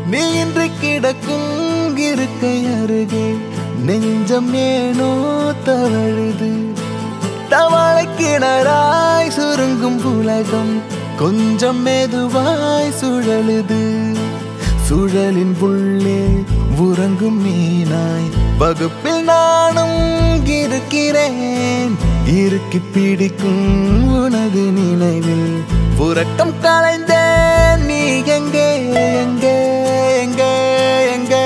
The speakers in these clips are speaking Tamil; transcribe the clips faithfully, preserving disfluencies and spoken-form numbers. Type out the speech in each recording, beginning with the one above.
நீ இன்று கிடக்கும் இருக்கை அருகே நெஞ்சம் ஏனோ தவழுது. தவளை கிணறாய் சுருங்கும் உலகம் கொஞ்சம் மெதுவாய் சுழலுது. சுழலின் உள்ளே உறங்கும் மீனாய் வகுப்பில் நானும் இருக்கிறேன். இறுக்கி பிடிக்கும் உனது நினைவில் உறக்கம் கலைந்தேன். நீ எங்கே எங்கே எங்கே எங்கே?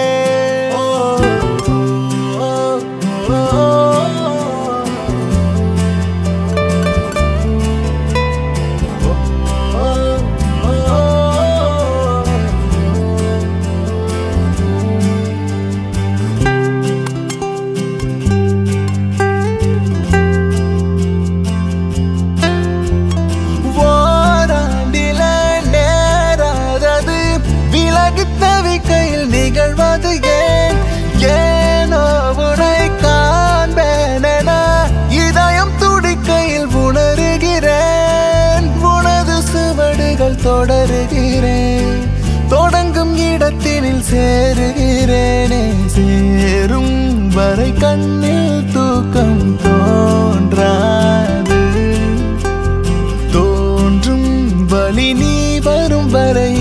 கையில் நிகழ்வது ஏன்? ஏனோ உனை காண்பேன் என இதயம் துடிக்கையில் உணர்கிறேன். உனது சுவடுகள் தொடருகிறேன். தொடங்கும் இடத்தினில் சேருகிறேனே. சேரும் வரை கண்ணில் தூக்கம் தோன்றாது. தோன்றும் வழி நீ வரும் வரை